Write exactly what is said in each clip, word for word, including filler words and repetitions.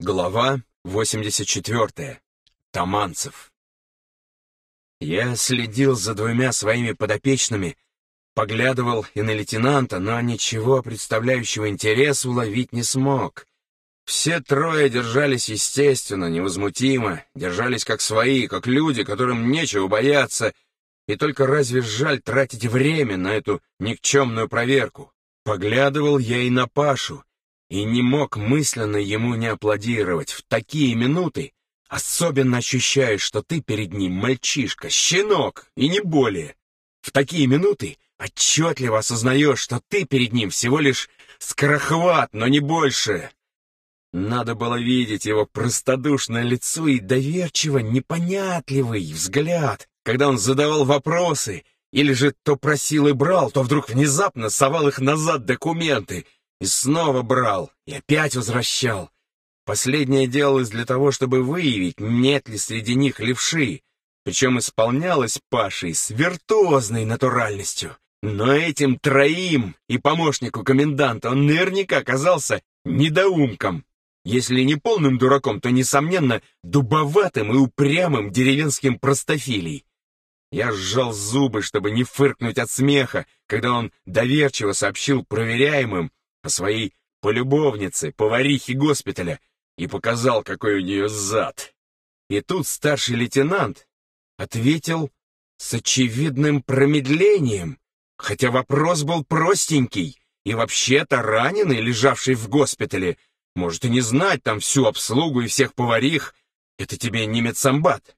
Глава восемьдесят четвёртая. Таманцев. Я следил за двумя своими подопечными, поглядывал и на лейтенанта, но ничего представляющего интерес уловить не смог. Все трое держались естественно, невозмутимо, держались как свои, как люди, которым нечего бояться, и только разве жаль тратить время на эту никчемную проверку. Поглядывал я и на Пашу, и не мог мысленно ему не аплодировать. В такие минуты особенно ощущаешь, что ты перед ним мальчишка, щенок, и не более. В такие минуты отчетливо осознаешь, что ты перед ним всего лишь скорохват, но не больше. Надо было видеть его простодушное лицо и доверчиво непонятливый взгляд, когда он задавал вопросы, или же то просил и брал, то вдруг внезапно совал их назад документы, и снова брал, и опять возвращал. Последнее делалось для того, чтобы выявить, нет ли среди них левши, причем исполнялось Пашей с виртуозной натуральностью. Но этим троим и помощнику коменданта он наверняка оказался недоумком. Если не полным дураком, то, несомненно, дубоватым и упрямым деревенским простофилей. Я сжал зубы, чтобы не фыркнуть от смеха, когда он доверчиво сообщил проверяемым о своей полюбовнице, поварихе госпиталя, и показал, какой у нее зад. И тут старший лейтенант ответил с очевидным промедлением, хотя вопрос был простенький, и вообще-то раненый, лежавший в госпитале, может и не знать там всю обслугу и всех поварих, это тебе не медсамбат.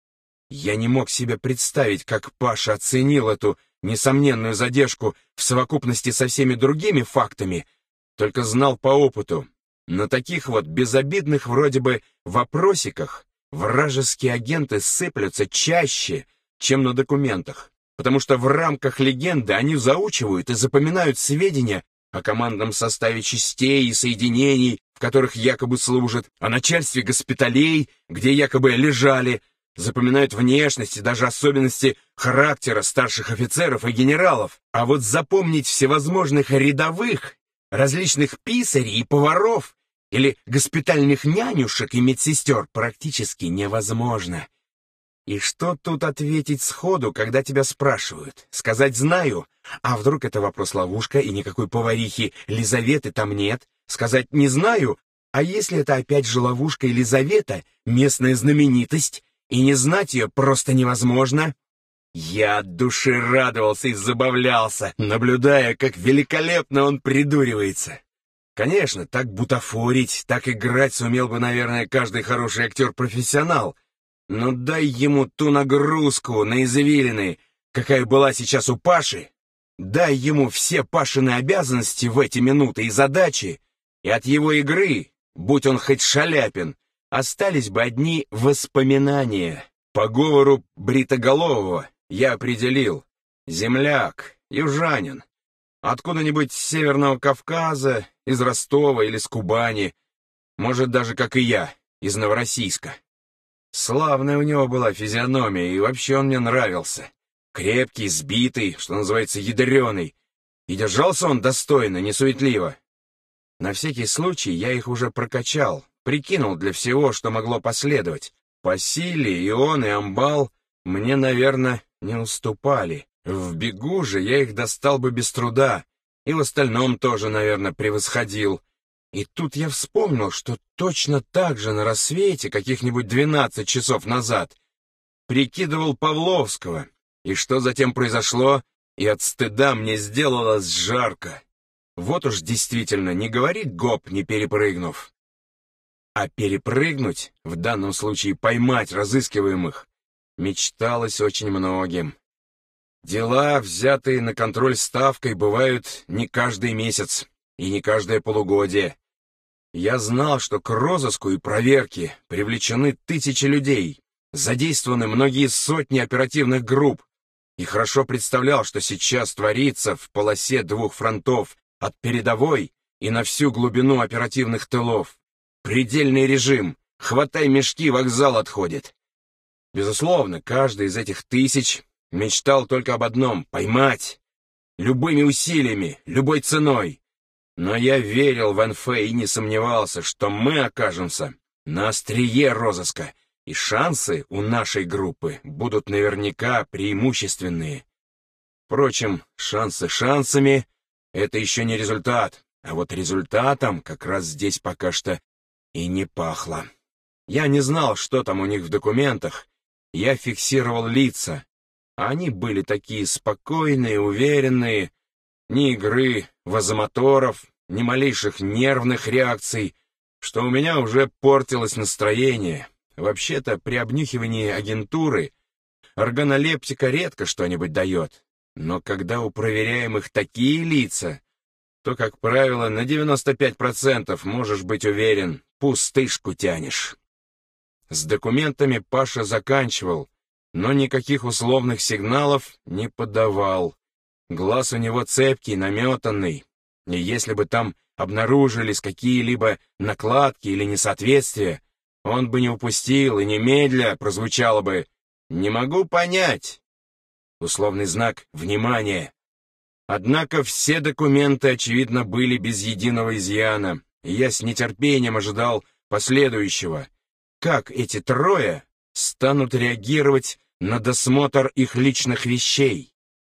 Я не мог себе представить, как Паша оценил эту несомненную задержку в совокупности со всеми другими фактами, только знал по опыту. На таких вот безобидных вроде бы вопросиках вражеские агенты сыплются чаще, чем на документах, потому что в рамках легенды они заучивают и запоминают сведения о командном составе частей и соединений, в которых якобы служат, о начальстве госпиталей, где якобы лежали, запоминают внешность и даже особенности характера старших офицеров и генералов. А вот запомнить всевозможных рядовых, различных писарей и поваров или госпитальных нянюшек и медсестер практически невозможно. И что тут ответить сходу, когда тебя спрашивают? Сказать «знаю», а вдруг это вопрос-ловушка и никакой поварихи Лизаветы там нет? Сказать «не знаю», а если это опять же ловушка и Лизавета, местная знаменитость, и не знать ее просто невозможно? Я от души радовался и забавлялся, наблюдая, как великолепно он придуривается. Конечно, так бутафорить, так играть сумел бы, наверное, каждый хороший актер-профессионал, но дай ему ту нагрузку на извилины, какая была сейчас у Паши, дай ему все Пашины обязанности в эти минуты и задачи, и от его игры, будь он хоть Шаляпин, остались бы одни воспоминания. По говору бритоголового я определил: земляк, южанин, откуда-нибудь с Северного Кавказа, из Ростова или с Кубани, может, даже, как и я, из Новороссийска. Славная у него была физиономия, и вообще он мне нравился. Крепкий, сбитый, что называется, ядреный. И держался он достойно, несуетливо. На всякий случай я их уже прокачал, прикинул для всего, что могло последовать. По силе и он, и амбал мне, наверное, не уступали. В бегу же я их достал бы без труда, и в остальном тоже, наверное, превосходил. И тут я вспомнил, что точно так же на рассвете, каких-нибудь двенадцать часов назад, прикидывал Павловского, и что затем произошло, и от стыда мне сделалось жарко. Вот уж действительно не говорит гоп, не перепрыгнув. А перепрыгнуть, в данном случае поймать разыскиваемых, мечталось очень многим. Дела, взятые на контроль ставкой, бывают не каждый месяц и не каждое полугодие. Я знал, что к розыску и проверке привлечены тысячи людей, задействованы многие сотни оперативных групп, и хорошо представлял, что сейчас творится в полосе двух фронтов, от передовой и на всю глубину оперативных тылов. Предельный режим, хватай мешки, вокзал отходит. Безусловно, каждый из этих тысяч мечтал только об одном — поймать. Любыми усилиями, любой ценой. Но я верил в эн эф и не сомневался, что мы окажемся на острие розыска, и шансы у нашей группы будут наверняка преимущественные. Впрочем, шансы шансами — это еще не результат, а вот результатом как раз здесь пока что и не пахло. Я не знал, что там у них в документах, я фиксировал лица, а они были такие спокойные, уверенные, ни игры, вазомоторов, ни малейших нервных реакций, что у меня уже портилось настроение. Вообще-то при обнюхивании агентуры органолептика редко что-нибудь дает, но когда у проверяемых такие лица, то, как правило, на девяносто пять процентов можешь быть уверен, пустышку тянешь. С документами Паша заканчивал, но никаких условных сигналов не подавал. Глаз у него цепкий, наметанный, и если бы там обнаружились какие-либо накладки или несоответствия, он бы не упустил, и немедля прозвучало бы «не могу понять». Условный знак «внимание». Однако все документы, очевидно, были без единого изъяна, и я с нетерпением ожидал последующего. Как эти трое станут реагировать на досмотр их личных вещей?